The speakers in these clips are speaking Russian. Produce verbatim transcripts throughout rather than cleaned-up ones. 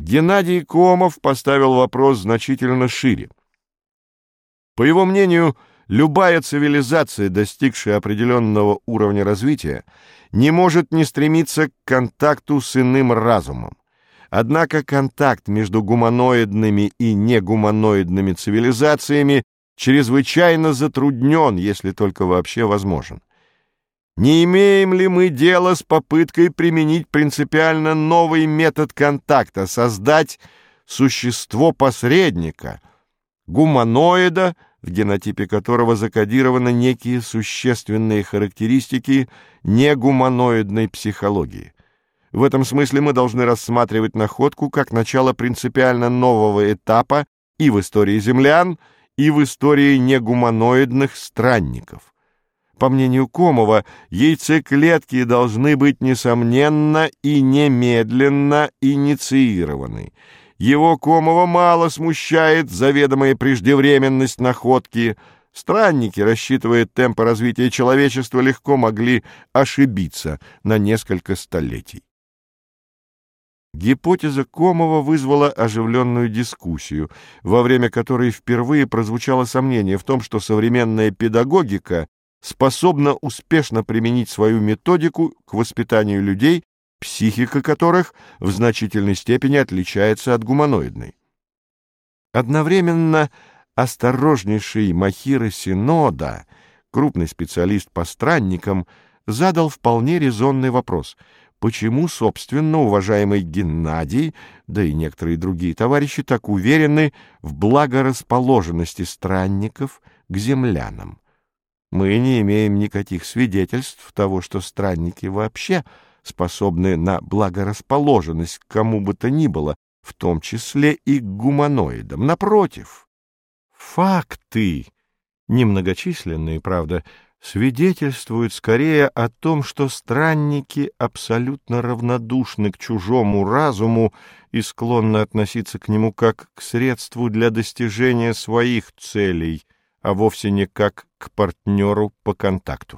Геннадий Комов поставил вопрос значительно шире. По его мнению, любая цивилизация, достигшая определенного уровня развития, не может не стремиться к контакту с иным разумом. Однако контакт между гуманоидными и негуманоидными цивилизациями чрезвычайно затруднен, если только вообще возможен. Не имеем ли мы дело с попыткой применить принципиально новый метод контакта, создать существо-посредника, гуманоида, в генотипе которого закодированы некие существенные характеристики негуманоидной психологии? В этом смысле мы должны рассматривать находку как начало принципиально нового этапа и в истории землян, и в истории негуманоидных странников. По мнению Комова, яйцеклетки должны быть, несомненно, и немедленно инициированы. Его, Комова, мало смущает заведомая преждевременность находки. Странники, рассчитывая темпы развития человечества, легко могли ошибиться на несколько столетий. Гипотеза Комова вызвала оживленную дискуссию, во время которой впервые прозвучало сомнение в том, что современная педагогика способна успешно применить свою методику к воспитанию людей, психика которых в значительной степени отличается от гуманоидной. Одновременно осторожнейший Махиро Синода, крупный специалист по странникам, задал вполне резонный вопрос: почему, собственно, уважаемый Геннадий, да и некоторые другие товарищи так уверены в благорасположенности странников к землянам? Мы не имеем никаких свидетельств того, что странники вообще способны на благорасположенность к кому бы то ни было, в том числе и к гуманоидам. Напротив, факты, немногочисленные, правда, свидетельствуют скорее о том, что странники абсолютно равнодушны к чужому разуму и склонны относиться к нему как к средству для достижения своих целей, а вовсе не как к партнеру по контакту.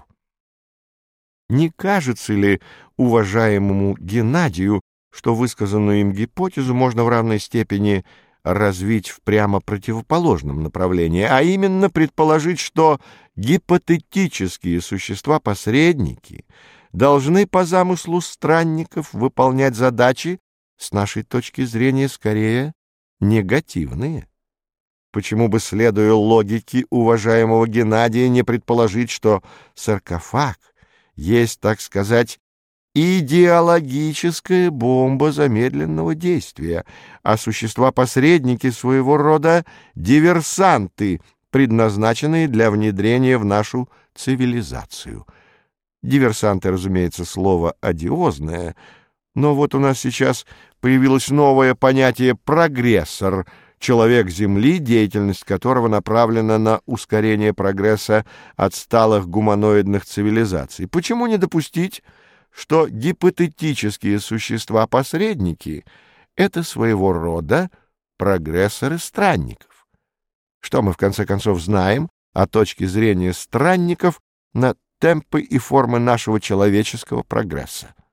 Не кажется ли уважаемому Геннадию, что высказанную им гипотезу можно в равной степени развить в прямо противоположном направлении, а именно предположить, что гипотетические существа-посредники должны по замыслу странников выполнять задачи, с нашей точки зрения, скорее негативные? Почему бы, следуя логике уважаемого Геннадия, не предположить, что саркофаг есть, так сказать, идеологическая бомба замедленного действия, а существа-посредники своего рода диверсанты, предназначенные для внедрения в нашу цивилизацию? Диверсанты, разумеется, слово одиозное, но вот у нас сейчас появилось новое понятие «прогрессор», человек Земли, деятельность которого направлена на ускорение прогресса отсталых гуманоидных цивилизаций. Почему не допустить, что гипотетические существа-посредники — это своего рода прогрессоры странников? Что мы, в конце концов, знаем о точке зрения странников на темпы и формы нашего человеческого прогресса?